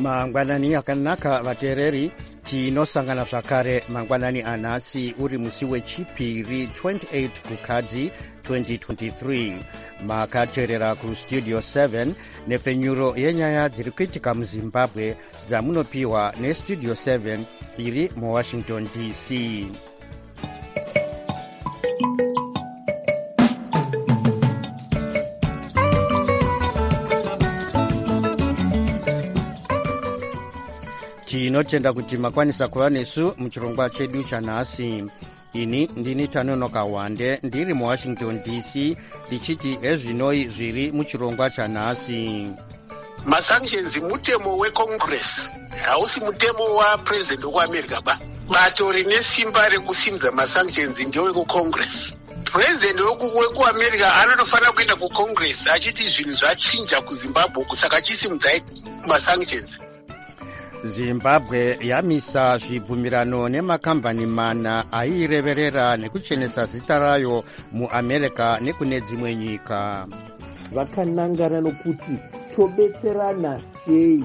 mangwanani akanaka vateereri, tinosangana zvakare mangwanani anhasi uri musi wechipiri 28 kukadzi 2023. makateerera kustudio 7 nepfenyuro yenyaya dziri kuitika muzimbabwe dzamunopiwa nestudio 7 iri muwashington dc. tinotenda kuti makwanisa kuva nesu muchirongwa chedu chanhasi. ini ndini Tanonoka Wande ndiri muwashington dc ndichiti ezvinoi zviri muchirongwa chanhasi. Masanctions mutemo weCongress, hausi mutemo waPresident wekuAmerica ba. Bato rine simba rekusimudza masanctions ndewekuCongress. President wekuAmerica anofanira kuenda kuCongress achiti zvinhu zvachinja kuZimbabwe kusaka achisimudzai masanctions. Zimbabwe yamisa zvibvumirano nemakambani mana aireverera nekuchenesa zita rayo muAmerica nekune dzimwe nyika. Vakanangana nokuti tobetserana sei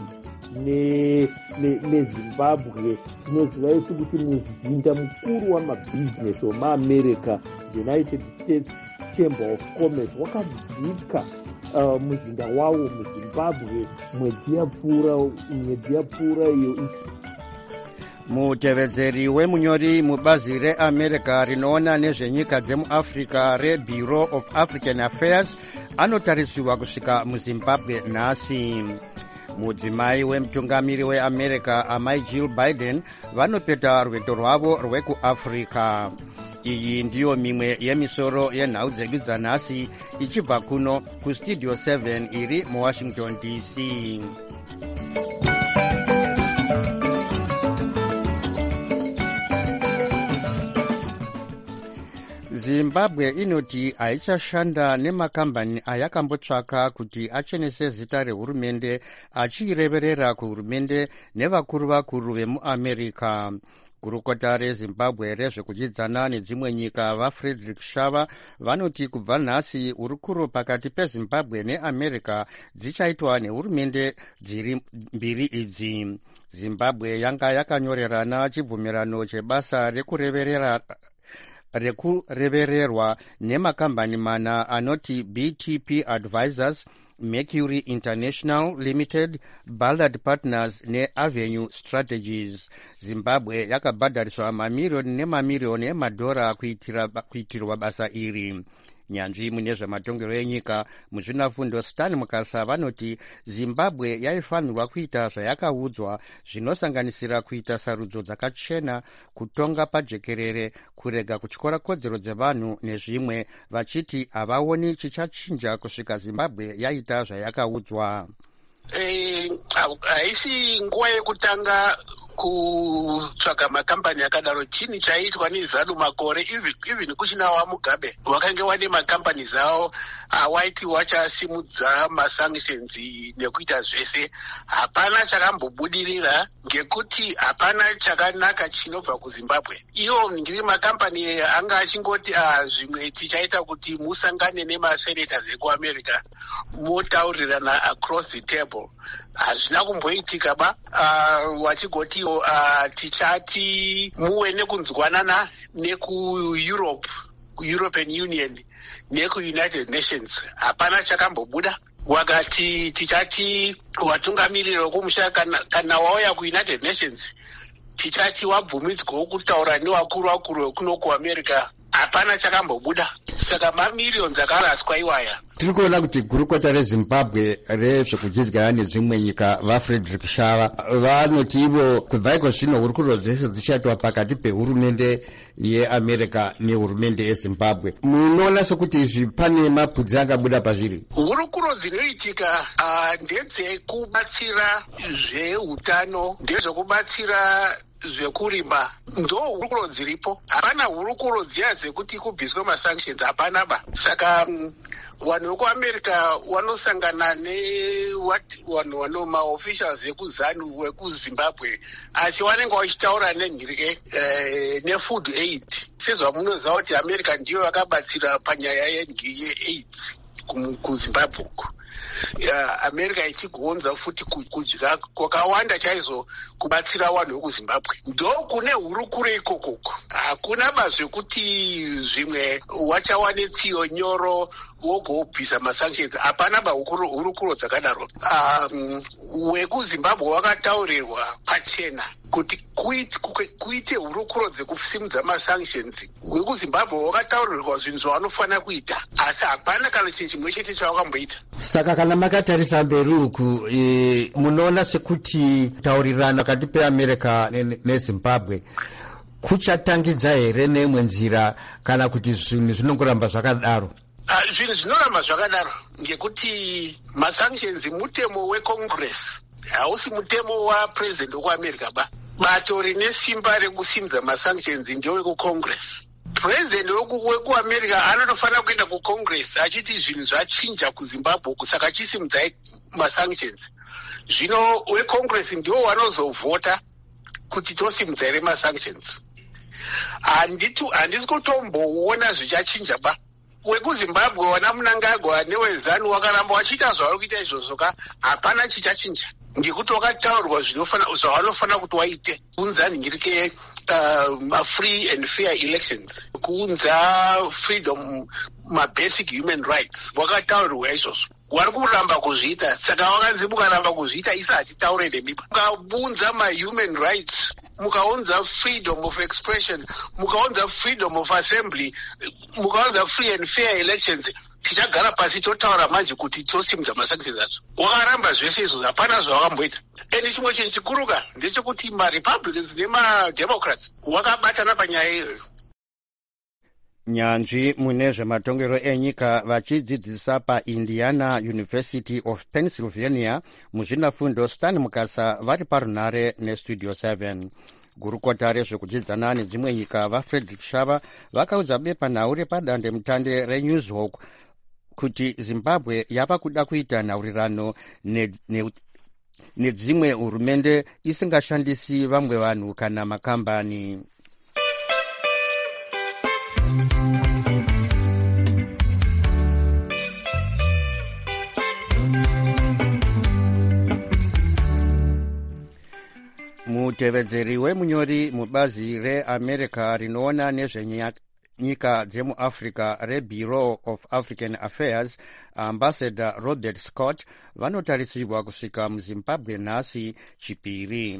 neZimbabwe. Tinoziva isu kuti muzinda mukuru wamabhizinesi wemaAmerica, United States Chamber of Commerce, wakadzika muzinda wawo muZimbabwe mwedzi yapfuura iyo. mutevedzeri wemunyori mubazi reAmerica rinoona nezvenyika dzemuafrica reBureau of African Affairs anotarisirwa kusvika muZimbabwe nhasi. mudzimai wemutungamiri weAmerica amai Jill Biden vanopeta rwendo rwavo rwekuafrica. iyi ndiyo mimwe yemisoro yenhau dzedu dzanhasi ichibva kuno kustudio 7 iri muwashington dc. zimbabwe inoti haichashanda nemakambani ayakambotsvaka kuti achenese zita rehurumende achiireverera kuhurumende nevakuru vakuru vemuamerica. gurukota rezimbabwe rezvekudyidzana nedzimwe nyika vaFrederick Shava vanoti kubva nhasi urukuro pakati pezimbabwe neamerica dzichaitwa nehurumende dziri mbiri idzi. zimbabwe yanga yakanyorerana chibvumirano chebasa rekurevererwa nemakambani mana anoti BTP Advisors, Mercury International Limited, Ballard Partners neAvenue Strategies. zimbabwe yakabhadhariswa mamiriyoni nemamiriyoni emadhora kuitirwa basa iri. nyanzvi mune zvematongero enyika muzvinafundo Stan Mukasa vanoti zimbabwe yaifanirwa kuita zvayakaudzwa, zvinosanganisira kuita sarudzo dzakachena, kutonga pajekerere, kurega kutyora kodzero dzevanhu nezvimwe, vachiti havaoni chichachinja kusvika zimbabwe yaita zvayakaudzwa. haisi nguva yekutanga kutsvaga makambani akadaro. chini chaiitwa neZanu makore even kuchina waMugabe wakange wane makambani zawo awaiti wachasimudza masanctions nekuita zvese. hapana chakambobudirira ngekuti hapana chakanaka chinobva kuZimbabwe. iwo ngiri makambani anga achingoti zvimwe tichaita kuti musangane nemasenators ekuAmerica motaurirana across the table. hazvina kumboitika ba. wachigoti tichati muwe nekunzwanana European Union nekuUnited Nations, hapana chakambobuda. wakati tichati watungamiriri wekumusha kana wauya kuUnited Nations tichati wabvumidzwawo kutaura nevakuru vekuno kuAmerica, hapana chakambobuda. saka mamiliyoni akaraswa iwaya. tiri kuona kuti gurukota rezimbabwe rezvekudyidzana nedzimwe nyika vaFrederick Shava vanoti ivo kubva iko zvino hurukuro dzese dzichaitwa pakati pehurumende yeAmerica nehurumende yezimbabwe. munoona sokuti izvi pane mapudzi angabuda pazviri? hurukuro dzinoitika ndedzekubatsira zveutano, ndezvekubatsira zvekurima, ndo hurukuro dziripo. hapana hurukuro dziya dzekuti kubviswe masanctions, hapana ba. saka vanhu vekuAmerica vanosangana nevanhu vano maofficials ekuzanu wekuZimbabwe asi vanenge vachitaura nenhirike nefood aid. sezvamunoziva kuti America ndiyo yakabatsira panyaya yeAIDS kuZimbabwe. America ichigonza futi kudya kwakawanda chaizvo kubatsira vanhu vekuzimbabwe. Ndokune hurukuro ikokoko. Hakuna bazvekuti zvimwe wachawane tsiyo nyoro wogobvisa masanctions. Hapana hurukuro dzakadaro. Wekuzimbabwe wakataurirwa pachena kuti kuite hurukuro dzekusimudza masanctions. Wekuzimbabwe wakataurirwa zvinhu zvavanofanira kuita, asi hapana kana chinhu chimwe chete chavakamboita. Saka kana makatarisa mberi uku munoona sekuti taurirana pakati peAmerica neZimbabwe kuchatangidza here neimwe nzira kana kuti zvinhu zvinongoramba zvakadaro? Zvinhu zvinoramba zvakadaro ngekuti masanctions mutemo weCongress, hausi mutemo waPresident wekuAmerica ba. Bato rine simba rekusimudza masanctions ndewekuCongress. President wekuAmerica anofanira kuenda kuCongress achiti zvinhu zvachinja kuZimbabwe saka chisimudzai masanctions. Zvino weCongress ndiwo wanozovhota kuti tosimudza here masanctions. Handisi kutomboona zvichachinja ba. WekuZimbabwe wana Mnangagwa neweZanu wakaramba wachiita zvavari kuita izvozvo ka, hapana chichachinja ngekuti wakataurirwa zvavanofanira kuti waite. Kuunza ningirike free and fair elections, kuunza freedom, basic human rights, wakataurirwa izvozvo. Wari kuramba kuzviita, saka wakanzi mukaramba kuzviita isati taure nemiba. Mukaunza human rights, mukaunza freedom of expression, mukaunza freedom of assembly, mukaunza free and fair elections, tichagara pasi totaura manje kuti tosimudza masanctions acho. Wakaramba zvese izvo, hapana zvavakamboita. Ende chimwe chinhu chikuruka ndechekuti maRepublicans nemaDemocrats wakabatana panyaya iyoyo. Nyanzvi mune zvematongero enyika vachidzidzisa paIndiana University of Pennsylvania muzvinafundo Stan Mukasa vari parunare neStudio 7. Gurukota rezvekudzidzana nedzimwe nyika vaFrederick Shava vakaudza bepanhau repadandemutande reNewsHawk kuti Zimbabwe yava kuda kuita nhaurirano nedzimwe hurumende isingashandisi vamwe vanhu kana makambani. Mutevedzeri wemunyori mubazi reAmerica rinoona nezvenyika dzemuAfrica reBureau of African Affairs, Ambassador Robert Scott vanotarisirwa kusvika muZimbabwe nhasi Chipiri.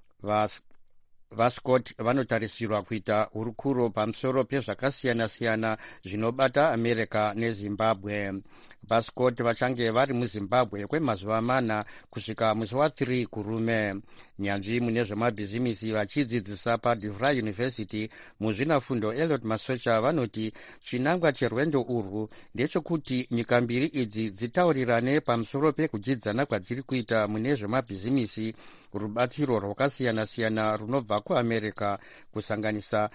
VaScott vanotarisirwa kuita hurukuro pamusoro pezvakasiyana-siyana zvinobata America neZimbabwe. VaScott vachange vari muZimbabwe kwemazuva 4 kusvika musi wa3 kurume. Nyanzvi mune zvemabhizimisi vachidzidzisa paDevry University muzvinafundo Elliot Masocha vanoti chinangwa cherwendo urwu ndechekuti nyika mbiri idzi dzitaurirane pamusoro pekudzidzana kwadziri kuita mune zvemabhizimisi, rubatsiro rwakasiyana-siyana runobva kuAmerica kusanganisa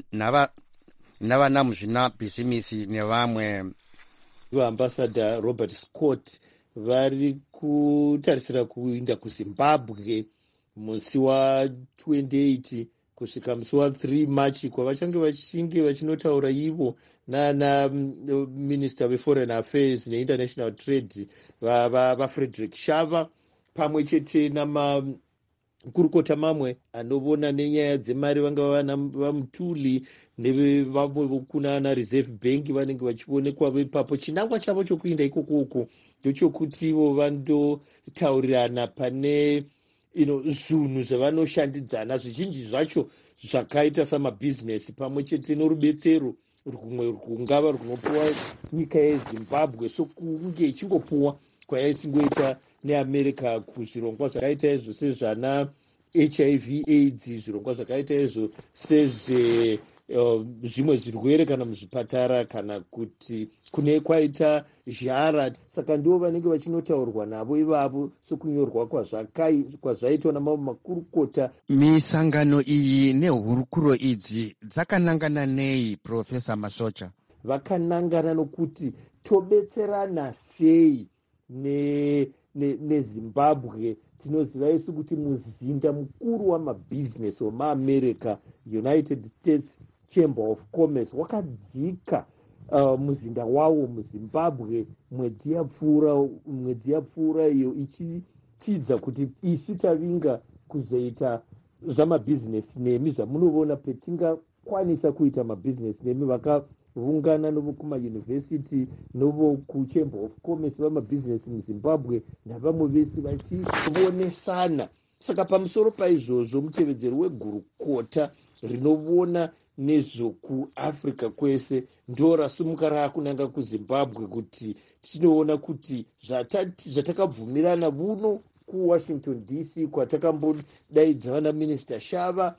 navana muzvinabhizimisi nevamwe. Ambassador Robert Scott vari kutarisira kuenda kuZimbabwe musi wa28 kusvika musi wa3 Machi kwavachange vachinotaura ivo nana Minister weForeign Affairs neInternational Trade vaFrederick Shava pamwe chete namakurukota mamwe anovona nenyaya dzemari vangava vaMutuli nevamwe kuna Reserve Bank vanenge vachionekwa ipapo. Chinangwa chavo chokuenda ikoko ndochokuti ivo vandotaurirana pane zvinhu zvavanoshandidzana, zvizhinji zvacho zvakaita samabhizinesi pamwe chete norubetsero rumwe rungava runopuwa nyika yeZimbabwe sokunge ichingopuwa kwayaisingoita neAmerica kuzvirongwa zvakaita izvo sezvana HIV AIDS, zvirongwa zvakaita izvo sezve zvimwe zvirwere kana muzvipatara kana kuti kune kwaita zhara. Saka ndivo vanenge vachinotaurwa navo ivavo sokunyorwa kwazvaitwa namamwe makurukota. Misangano iyi nehurukuro idzi dzakanangana nei, Profesa Masocha? Vakanangana nokuti tobetserana sei neZimbabwe. Tinoziva isu kuti muzinda mukuru wamabhizinesi wemaAmerica, United States Chamber of Commerce, wakadzika muzinda wawo muzimbabwe mwedzi yapfuura iyo ichitidza kuti isu tavinga kuzoita zvamabhizinesi nemi zvamunoona petingakwanisa kuita mabhizinesi nemi vakaungana novo kumayunivhesiti novo kuchamber of commerce vamabhizinesi muzimbabwe navamwe vese vachionesana. Saka pamusoro paizvozvo mutevedzeri wegurukota rinoona nezvokuafrica kwese ndo rasumuka raakunanga kuzimbabwe kuti tinoona kuti zvatakabvumirana vuno kuwashington DC kwatakambodaidzana naminista Shava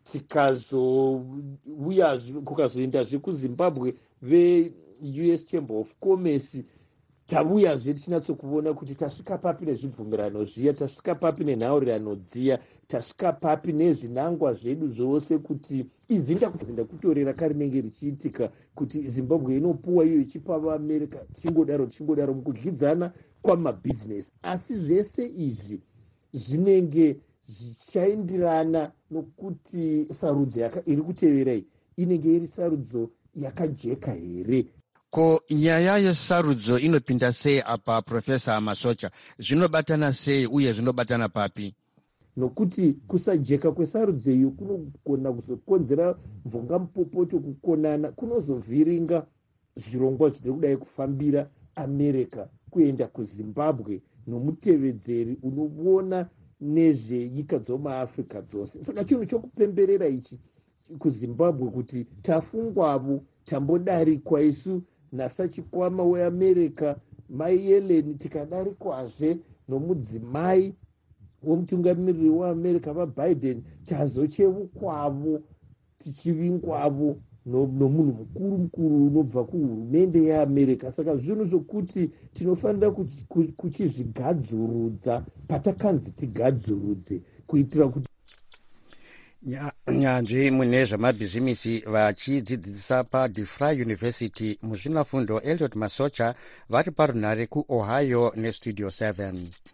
kukazoendazve kuzimbabwe ve-US Chamber of Commerce tabuyazve tichinyatsokuona kuti tasvika papi nezvibvumirano zviya, tasvika papi nenhaurirano dziya, tasvika papi nezvinangwa zvedu zvose kuti izinda kutorera karinenge richiitika kuti Zimbabwe inopuwa iyo ichipa vaAmerica tichingodaro mukudyidzana kwamabhizinesi. Asi zvese izvi zvinenge zvichaenderana nokuti sarudzo iri kutevera iyi inenge iri sarudzo yakajeka here. Ko nyaya yesarudzo inopinda sei apa, Profesa Masocha? Zvinobatana sei uye zvinobatana papi? Nokuti kusajeka kwesarudzo iyo kunogona kuzokonzera mvungamupopoto, kukonana kunozovhiringa zvirongwa zviri kudai kufambira America kuenda kuZimbabwe nomutevedzeri unoona nezvenyika dzomuAfrica dzose. Saka chinhu chokupemberera ichi kuZimbabwe kuti tafungwavo tambodarikwa isu nasachikwama weAmerica Mai Yellen, tikadarikwazve nomudzimai womutungamiriri weAmerica vaBiden, tazocheukwavo tichivingwavo nomunhu mukuru unobva kuhurumende yeAmerica. Saka zvinhu zvokuti tinofanira kuchizvigadzurudza patakanzi tigadzurudze kuitira kuti nyanzvi mune zvamabhizimisi vachidzidzisa paDeFry University muzvinafundo Elliot Masocha vari parunhare kuOhio neStudio 7.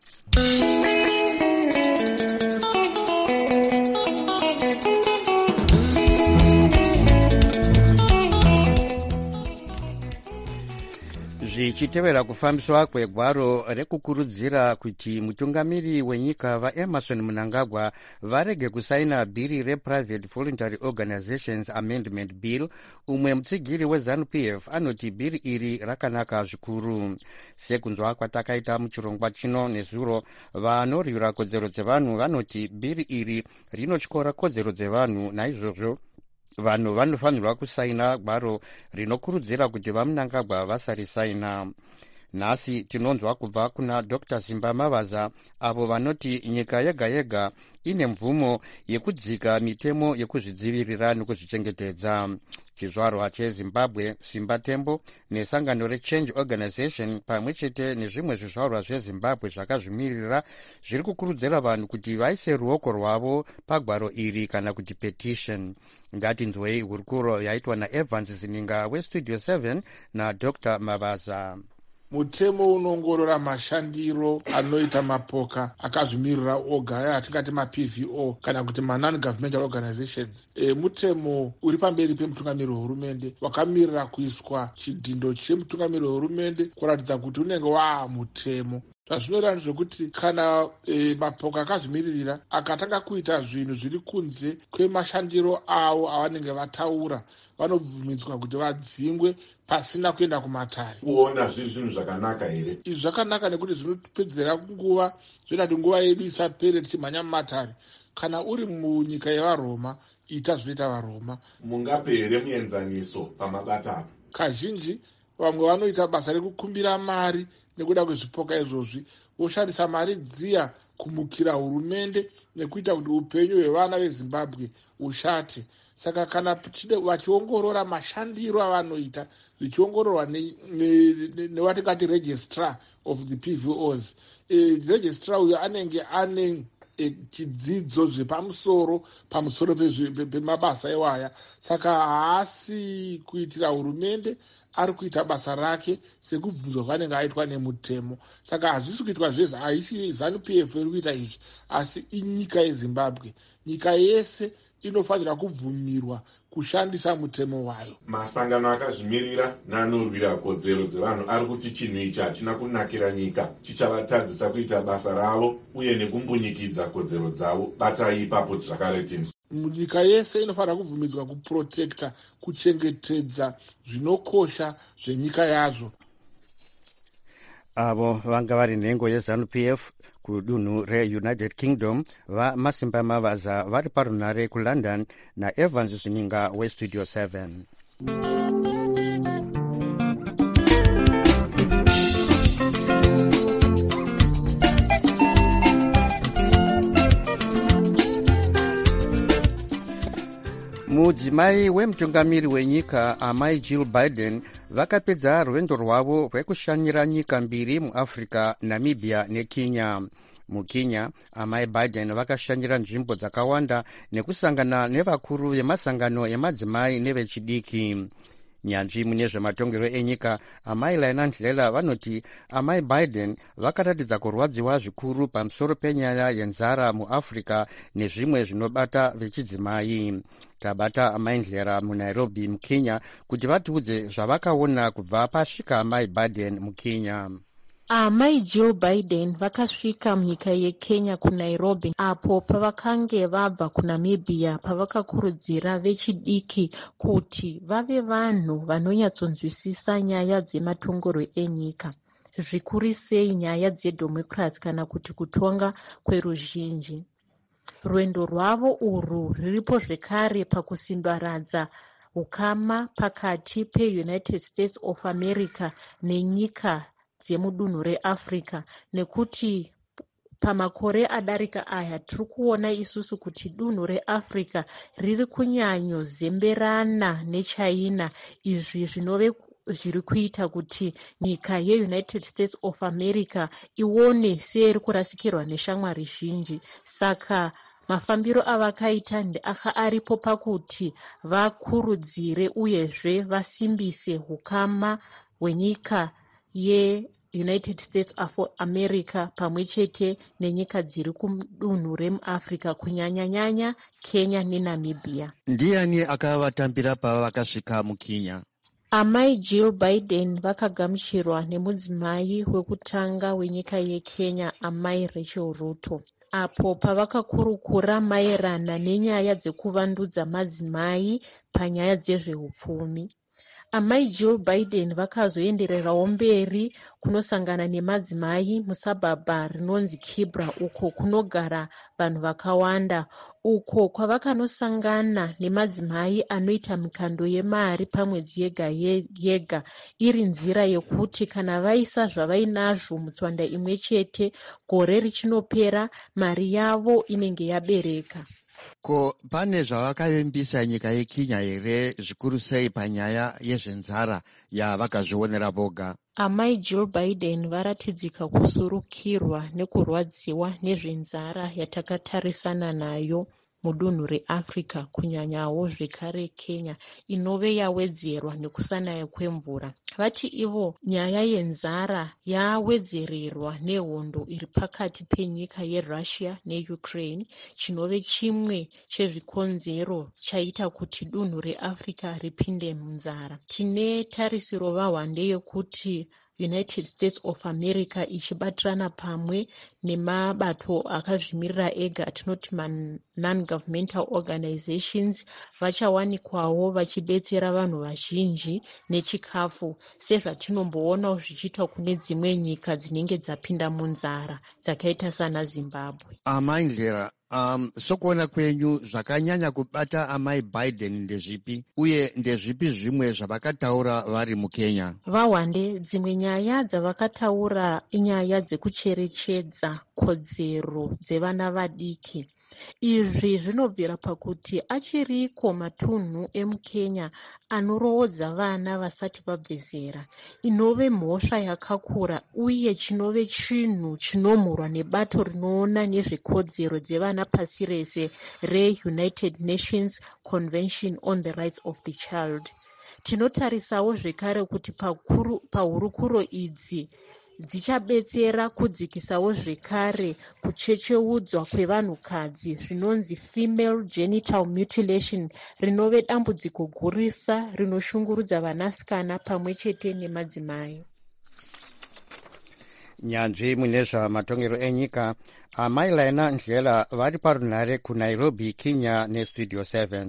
Zvichitevera kufambiswa kwegwaro rekukurudzira kuti mutungamiri wenyika vaEmerson Mnangagwa varege kusaina bhiri rePrivate Voluntary Organizations Amendment Bill, umwe mutsigiri weZANU-PF anoti bhiri iri rakanaka zvikuru. Sekunzwa kwatakaita muchirongwa chino nezuro, vanorwira kodzero dzevanhu vanoti bhiri iri rinotyora kodzero dzevanhu, naizvozvo vanhu vanofanirwa kusaina gwaro rinokurudzira kuti vaMnangagwa vasarisaina. Nhasi tinonzwa kubva kuna Dr. Simba Mavaza avo vanoti nyika yega yega ine mvumo yekudzika mitemo yekuzvidzivirira nekuzvichengetedza. Chizvarwa cheZimbabwe Simba Tembo nesangano reChange Organization pamwe chete nezvimwe zvizvarwa zveZimbabwe zvakazvimirira zviri kukurudzira vanhu kuti vaise ruoko rwavo pagwaro iri kana kuti petition. Ngatinzwei hurukuro yaitwa naEvans Zininga weStudio 7 naDr. Mavaza. Mutemo unoongorora mashandiro anoita mapoka akazvimirira oga atingati maPVO kana kuti non-governmental organizations. Mutemo uri pamberi pemutungamiri wehurumende wakamirira kuiswa chidhindo chemutungamiri wehurumende kuratidza kuti unenge mutemo. Zvazvinoreva zvekuti kana mapoka akazvimiririra akatanga kuita zvinhu zviri kunze kwemashandiro avo avanenge vataura, vanobvumidzwa kuti vadzingwe pasina kuenda kumatare. Kuona zvinhu zvakanaka here? Izvi zvakanaka nekuti zvinopedzera nguva, zvinoti nguva yedu isapere tichimhanya mumatare. Kana uri munyika yevaRoma, ita zvinoita vaRoma. Mungape here muenzaniso pamabata? Kazhinji vamwe vanoita basa rekukumbira mari nekuda kwezvipoka izvozvi, voshandisa mari dziya kumukira hurumende nekuita kuti upenyu hwevana veZimbabwe ushate. Saka kana vachiongorora mashandiro avanoita, zvichiongororwa nevatingati registrar of the PVOs, registrar uyo anenge ane chidzidzo zvepamusoro pemabasa ewaya. Saka haasi kuitira hurumende, ari kuita basa rake sekubvunzwa kwanenge aitwa nemutemo. Saka hazvisi kuitwa zvese, haisi ZANU-PF iri kuita izvi, asi inyika yeZimbabwe. Nyika yese inofanira kubvumirwa kushandisa mutemo wayo. Masangano akazvimirira neanorwira kodzero dzevanhu ari kuti chinhu ichi hachina kunakira nyika, chichavatadzisa kuita basa ravo uye nekumbunyikidza kodzero dzavo. Batai ipapo zvakare Tim. Nyika yese inofanira kubvumidzwa kuprotekta, kuchengetedza zvinokosha zvenyika yazvo. Avo vanga vari nhengo yeZANU-PF kudunhu reUnited Kingdom vaMasimba Mavaza vari parunhare kuLondon naEvans Zvininga weStudio 7. Mudzimai wemutungamiri wenyika amai Jill Biden vakapedza rwendo rwavo rwekushanyira nyika mbiri muAfrica, Namibia neKenya. MuKenya, amai Biden vakashanyira nzvimbo dzakawanda nekusangana nevakuru vemasangano emadzimai nevechidiki. Nyanzvi mune zvematongerwo enyika amai Laina Ndlela vanoti amai Biden vakaratidza kurwadziwa zvikuru pamusoro penyaya yenzara muAfrica nezvimwe zvinobata vechidzimai. Tabata amai Ndlela muNairobi muKenya kuti vatiudze zvavakaona kubva pasvika amai Biden muKenya. Amai Jill Biden vakasvika munyika yeKenya kuNairobi apo pavakange vabva kuNamibia pavakakurudzira vechidiki kuti vave vanhu vanonyatsonzwisisa nyaya dzematongerwo enyika, zvikuru sei nyaya dzedhomokirasi kana kuti kutonga kweruzhinji. Rwendo rwavo urwu rwuripo zvekare pakusimbaradza ukama pakati peUnited States of America nenyika dzemudunhu reAfrica, nekuti pamakore adarika aya tiri kuona isusu kuti dunhu reAfrica riri kunyanyozemberana neChina, izvi zvinove zviri kuita kuti nyika yeUnited States of America ione seiri kurasikirwa neshamwari zhinji. Saka mafambiro avakaita aripo pakuti vakurudzire uyezve vasimbise ukama hwenyika yeUnited States of America pamwe chete nenyika dziri kudunhu remuAfrica, kunyanya-nyanya Kenya neNamibia. Ndiani akavatambira pavakasvika muKenya? Amai Jill Biden vakagamuchirwa nemudzimai wekutanga wenyika yeKenya, amai Rachel Ruto, apo pavakakurukura maerana nenyaya dzekuvandudza madzimai panyaya dzezveupfumi. Amai Jill Biden vakazoendererawo mberi kunosangana nemadzimai musabhabha rinonzi Kibra, uko kunogara vanhu vakawanda, uko kwavakanosangana nemadzimai anoita mikando yemari pamwedzi yega yega, iri nzira yekuti kana vaisa zvavainazvo mutswanda imwe chete, gore richinopera mari yavo inenge yabereka. Ko pane zvavakavimbisa nyika yeKenya here, zvikuru sei panyaya yezvenzara yavakazvionera voga? Amai Jill Biden varatidzika kusurukirwa nekurwadziwa nezvenzara yatakatarisana nayo mudunhu reAfrica, kunyanyawo zvekare Kenya, inove yawedzerwa nekusanaya kwemvura. Vati ivo nyaya yenzara yawedzererwa nehondo iri pakati penyika yeRussia neUkraine, chinove chimwe chezvikonzero chaita kuti dunhu reAfrica ripinde munzara. Tine tarisiro vahwande yekuti United States of America ichibatirana pamwe nemabato akazvimirira ega, atinoti non-governmental organizations, vachawanikwawo vachidetsera vanhu vazhinji nechikafu, sezvatinomboona zvichiitwa kune dzimwe nyika dzinenge dzapinda munzara dzakaita sana Zimbabwe. Amai Ndlela, sokuona kwenyu zvakanyanya kubata amai Biden ndezvipi, uye ndezvipi zvimwe zvavakataura vari muKenya? Vahwande, dzimwe nyaya dzavakataura inyaya dzekucherechedza kodzero dzevana vadiki. Izvi zvinobvira pakuti achiriko matunhu emuKenya anoroodza vana vasati vabve zera, inove mhosva yakakura uye chinove chinhu chinomhurwa nebato rinoona nezvekodzero dzevana pasi rese reUnited Nations Convention on the Rights of the Child. Tinotarisawo zvekare kuti pahurukuro idzi dzichabetsera kudzikisawo zvekare kuchecheudzwa kwevanhukadzi zvinonzi female genital mutilation, rinove dambudziko gurisa rinoshungurudza vanasikana pamwe chete nemadzimai. Nyanzvi mune zvamatongero enyika, amailaina ndlela vari parunhare kuNairobi, Kenya nestudio 7.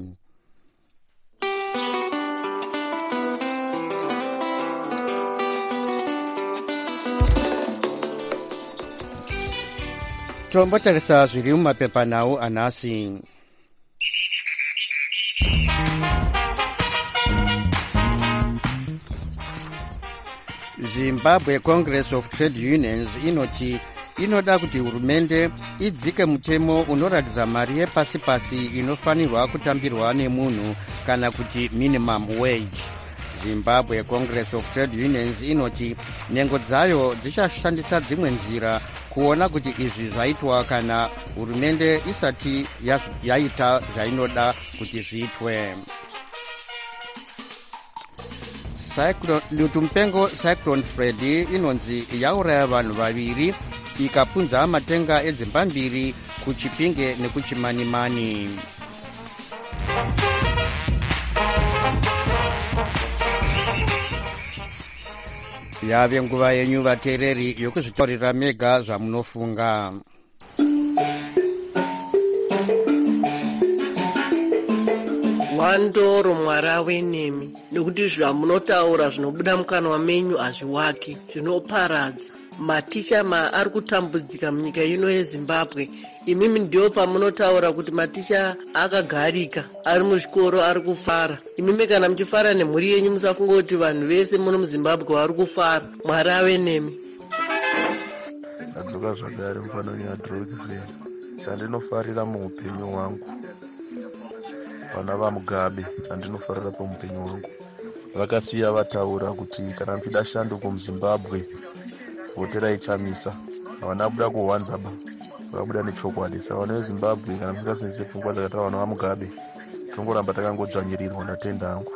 Tombotarisa zviri mumapepanhau anhasi. Zimbabwe Congress of Trade Unions inoti inoda kuti hurumende idzike mutemo unoratidza mari yepasi-pasi inofanirwa kutambirwa nemunhu kana kuti minimum wage. Zimbabwe Congress of Trade Unions inoti nhengo dzayo dzichashandisa dzimwe nzira kuona kuti izvi zvaitwa kana hurumende isati yaita zvainoda kuti zviitwe. Mupengo Cyclone Freddy inonzi yauraya vanhu vaviri ikapunza matenga edzimba mbiri kuChipinge nekuChimanimani. Yave nguva yenyu vateereri yokuzvitaurira mega zvamunofunga. Wandoro mwara wenemi, nekuti zvamunotaura zvinobuda mukanwa menyu hazviwaki, zvinoparadza. Maticha ari kutambudzika munyika ino yeZimbabwe. Imimi ndio pamunotaura kuti maticha akagarika, ari muzvikoro, ari kufara. Imimi kana muchifara nemhuri yenyu musafunga kuti vanhu vese muno muZimbabwe vari kufara. Mwara wenemi. Ndadzoka zvakare mufanani yaDrockville. Chandinofarira muupenyu hwangu, vana vaMugabe andinofarira pamupenyu wangu vakasiya vataura kuti kana muchida shanduko muZimbabwe voterai chamisa. Havana buda kuhwanzaba, vakabuda nechokwadi. Saka vana veZimbabwe kana musingasenzese pfungwa dzakataura vana vaMugabe, tongoramba takangodzvanyirirwa natenda angu.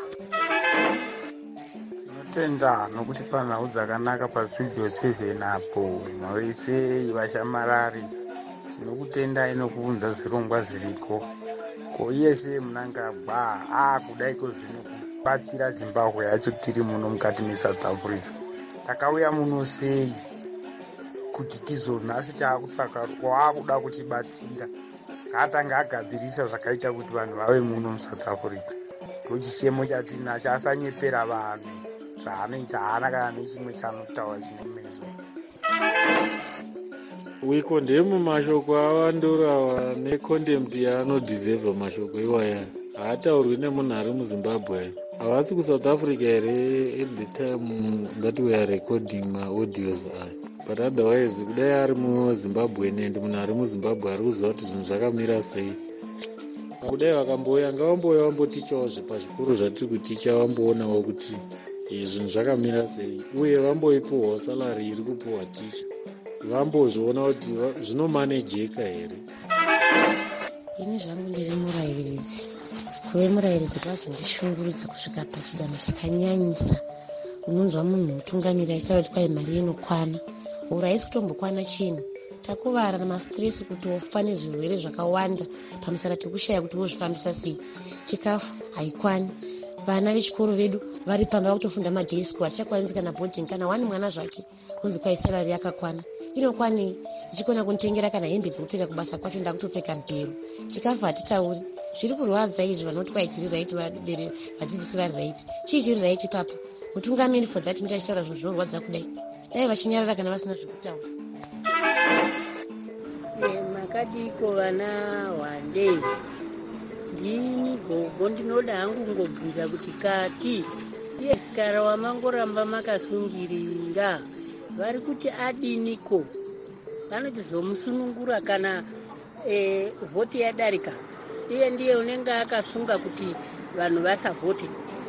Tinotenda nokuti panhau dzakanaka pastudio 7 apo mavese vashamarari. Tinokutendai nokubvunza zvirongwa zviriko. Ko iyese munangagwa kudaiko zvinokubatsira Zimbabwe yacho tiri muno mukati meSouth Africa. Takauya muno sei kuti tizonhasi taakutsvaka waakuda kutibatsira. Ngaatanga agadzirisa zvakaita kuti vanhu vave muno muSouth Africa. Ndochisemo chatinacho, asanyepera vanhu zvaanoita, haana kana nechimwe chaanotaura chinemeso. Wikondemu mashoko avandora necondemned yaanodhiserva mashoko iwaya. Haataurwi nemunhu ari muZimbabwe. Havasi kuSouth Africa here at the time that we are recording my audios aya. But otherwise kudai ari muZimbabwe nende munhu ari muZimbabwe ari kuziva kuti zvinhu zvakamira sei. Kudai vakambouya ngavambouya vambotichawo zvepazvikuru zvatiri kuticha, vamboonawo kuti zvinhu zvakamira sei uye vamboipiwawo salari iri kupiwa ticha, vambozviona kuti zvinomanejeka here. Ini zvangu ndiri murayiridzi, kuve murayiridzi kwazondishungurudza kusvika pachidanho chakanyanyisa. Unonzwa munhu mutungamiri achitaura kuti kwai mari inokwana, uro haisi kutombokwana chinhu. Takuvara namastresi kuti wofa nezvirwere zvakawanda pamusana pekushaya kuti wozvifambisa sei. Chikafu haikwani, vana vechikoro vedu vari pamba kutofunda madhei school, hatichakwanisi kana boarding, kana wani mwana zvake kunzi kwai salari yakakwana. Inokwanei? Ichikona kunitengera kana hembe dzekupfeka kubasa kwacho ndakutopfeka mbero. Chikafu hatitauri. Zviri kurwadza izvi vanoti kwai tiri right, vadzidzisi vari right. Chii chiri right papa? Mutungamiri for that minute achitaura zvinhu zvinorwadza kudai. Dai vachinyarara kana vasina zvekutaura. Makadiko vana wande. Ndini gogo ndinoda hangu ngobvunza kuti kati yesikara wamangoramba makasungirira vari kuti adiniko, vanochizomusunungura kana vhoti yadarika. Iye ndiye unenge akasunga kuti vanhu vasavhote.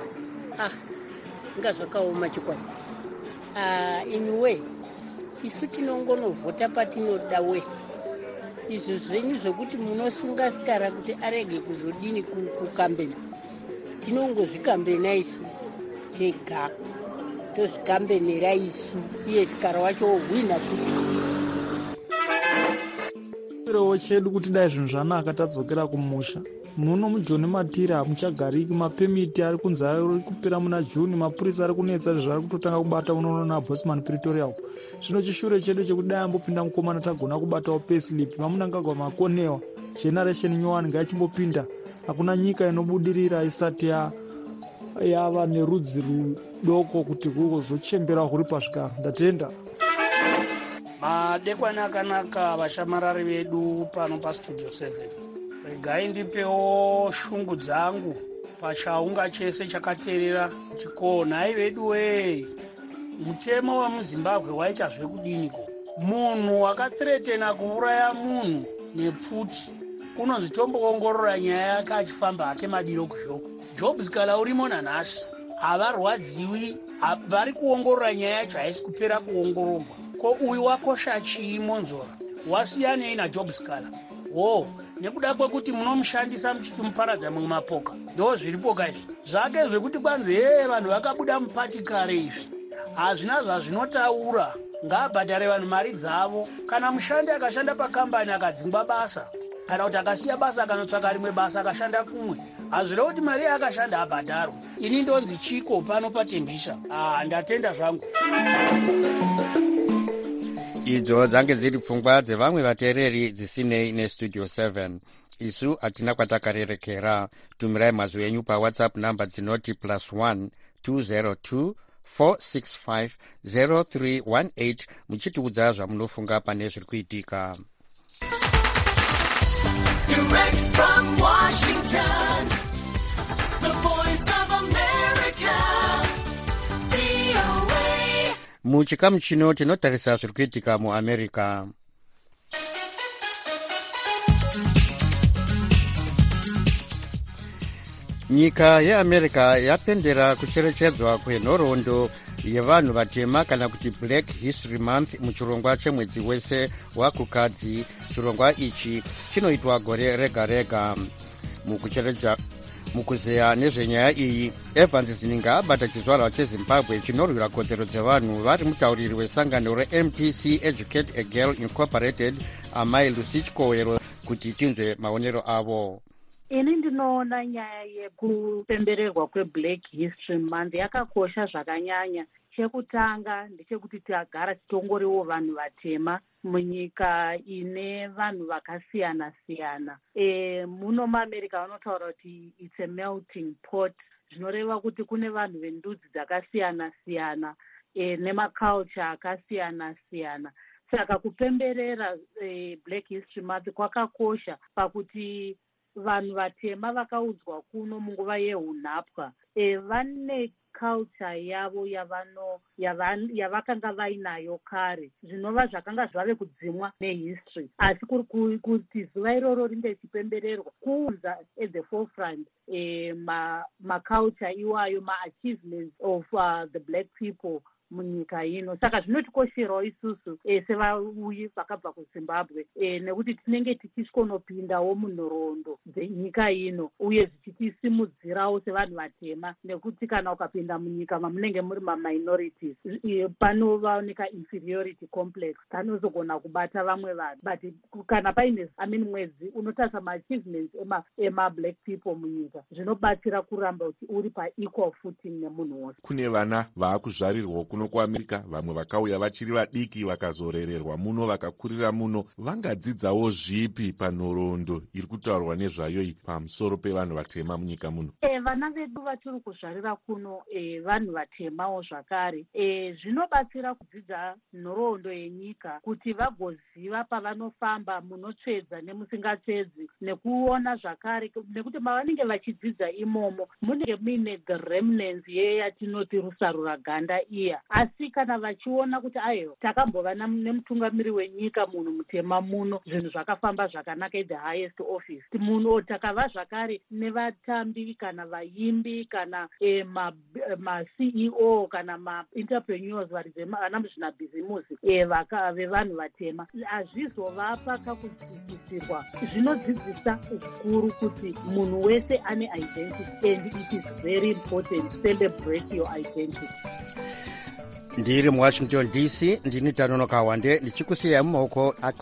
Inga zvakaoma chikwadi. Inuwe isu tinongonovhota patinoda we. Izvo zvenyu zvokuti munosunga sikara kuti arege kuzodini kukambena, tinongozvikambena isu tega tozvikambe neraisu iye sikara wacho wohwina chirewo chedu kuti dai zvinhu zvanaka tadzokera kumusha. Muno mujoni matira muchagariki, mapemiti ari kunzi ari kupera muna Juni, mapurisa ari kunetsa zvari kutotanga kubata unono na Bosman Pretoria uko. Zvino chishure chedu chekudai ambopinda mukomana tagona kubatawo payslip vamunangagwa makonewa generation nyowani ngachimbopinda. Hakuna nyika inobudirira isati yava nerudzi rudoko kuti kuzochembera kuri pasvikaro. Ndatenda. Madekwana akanaka vashamarari vedu pano pastudio 7. Regai ndipewo shungu dzangu pachaunga chese chakaterera chiko. Nhai vedu wei, mutemo wemuZimbabwe waita zvekudiniko? Munhu akathretena kuuraya munhu nepfuti unonzi tomboongorora nyaya yake achifamba hake madiro kuzvoko. Jobs kala urimo nanhasi havarwadziwi, vari kuongorora nyaya yacho haisi kupera kuongororwa. Ko uyu wakosha chii Monzora? Wasiyanei naJobs kala? Nekuda kwekuti munomushandisa muchimuparadza mumwe mapoka, ndo zviripoka izvi zvake zvekuti kwanzi vanhu vakabuda mupati kare izvi hazvina zvazvinotaura. Ngaabhadhare vanhu mari dzavo. Kana mushandi akashanda pakambani akadzingwa basa, kana kuti akasiya basa akanotsvaka rimwe basa akashanda kumwe, hazvireva kuti mari yaakashanda abhadharwa. Ini ndonzi chiko pano patembisa. Ndatenda zvangu. Idzo dzange dziri pfungwa dzevamwe vateereri dzisinei nestudio 7. Isu hatina kwatakarerekera. Tumirai mazwi enyu pawhatsapp namba dzinoti +1 202 465 0318 muchitiudza zvamunofunga pane zviri kuitika. Direct from Washington, the voice of America, VOA. Muchikamu chino tinotarisa zviri kuitika muAmerica. Nyika yeAmerica yapendera kucherechedzwa kwenhoroondo yevanhu vatema kana kuti Black History Month muchirongwa chemwedzi wese wakukadzi. Chirongwa ichi chinoitwa gore rega rega. Mukuzeya nezvenyaya iyi, Evans Zininga abata chizvarwa cheZimbabwe chinorwira kodzero dzevanhu vari mutauriri wesangano reMTC Educate a Girl Incorporated, Amai Lucy Chikowero, kuti tinzwe maonero avo. Ini ndinoona nyaya yekupembererwa kweBlack History Month yakakosha zvakanyanya. Chekutanga ndechekuti tagara tiongoriwo vanhu vatema munyika ine vanhu vakasiyana siyana. Muno muAmerica vanotaura kuti it's a melting pot, zvinoreva kuti kune vanhu vendudzi dzakasiyana siyana nemaculture akasiyana siyana. Saka kupemberera Black History Month kwakakosha pakuti vanhu vatema vakaudzwa kuno munguva yeunhapwa vane culture yavo yavakanga vainayo kare, zvinova zvakanga zvave kudzimwa nehistory. Asi kuti zuva iroro ringe richipembererwa kuunza at the forefront maculture iwayo, maachievements of the black people munyika ino. Saka zvinotikosherawo isusu sevauyi vakabva kuZimbabwe nekuti tinenge tichisvikonopindawo munhoroondo dzenyika ino uye zvichitisimudzirawo sevanhu vatema, nekuti kana ukapinda munyika mamunenge muri maminorities panovaoneka inferiority complex, panozogona kubata vamwe vanhu. But kana paine mwedzi unotarisa maachievements ema-black people munyika, zvinobatsira kuramba kuti uri paequal footing nemunhu wose. Kune vana vaakuzvarirwa kuno kuAmerica, vamwe vakauya vachiri vadiki vakazorererwa muno vakakurira muno. Vangadzidzawo zvipi panhoroondo iri kutaurwa nezvayo iyi pamusoro pevanhu vatema munyika muno? Vana vedu vatiri kuzvarira kuno vanhu vatemawo zvakare. Zvinobatsira kudzidza nhoroondo yenyika kuti vagoziva pavanofamba munotsvedza nemusingatsvedzi, nekuona zvakare nekuti mavanenge vachidzidza imomo munenge muine the remnants yeyatinoti rusarura ganda iya. Asi kana vachiona kuti aiwa takambova nemutungamiri wenyika munhu mutema muno, zvinhu zvakafamba zvakanaka at the highest office, muno takava zvakare nevatambi kana vaimbi kana ma-CEO kana ma-entrepreneurs vana muzvinabhizimusi vevanhu vatema. Hazvizovapa kakudzidzisirwa, zvinodzidzisa zvikuru kuti munhu wese ane identity and it is very important. Celebrate your identity. ndiri muwashington DC ndini Tanono Kawande ndichikusiyai mumaoko